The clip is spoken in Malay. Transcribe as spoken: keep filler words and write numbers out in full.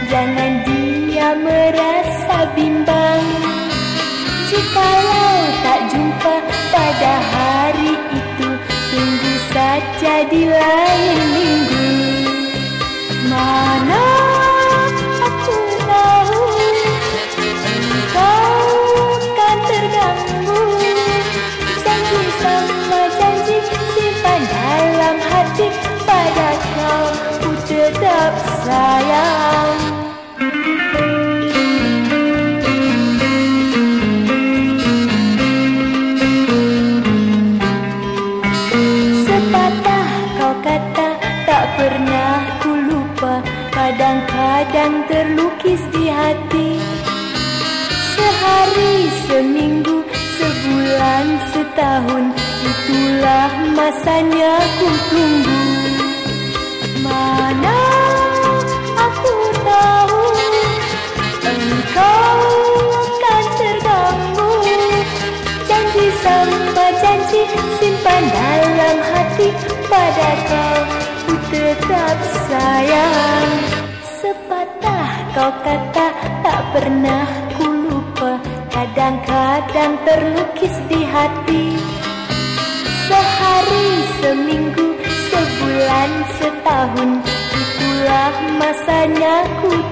jangan dia merasa bimbang. Jikalau tak jumpa pada hari itu, tunggu saja di lain minggu. Mana aku tahu engkau kan terganggu. Janji sama janji simpan dalam hati, pada kau ku tetap sayang. Sepatah kau kata tak pernah ku lupa, kadang-kadang terlukis di hati. Sehari, seminggu, sebulan, setahun, itulah masanya ku tunggu. Mana aku tahu engkau akan terganggu. Janji sama janji simpan dalam hati, pada kau ku tetap sayang. Sepatah kau kata tak pernah ku lupa, kadang-kadang terlukis di hati. Sehari, seminggu, sebulan, setahun, itulah masanya ku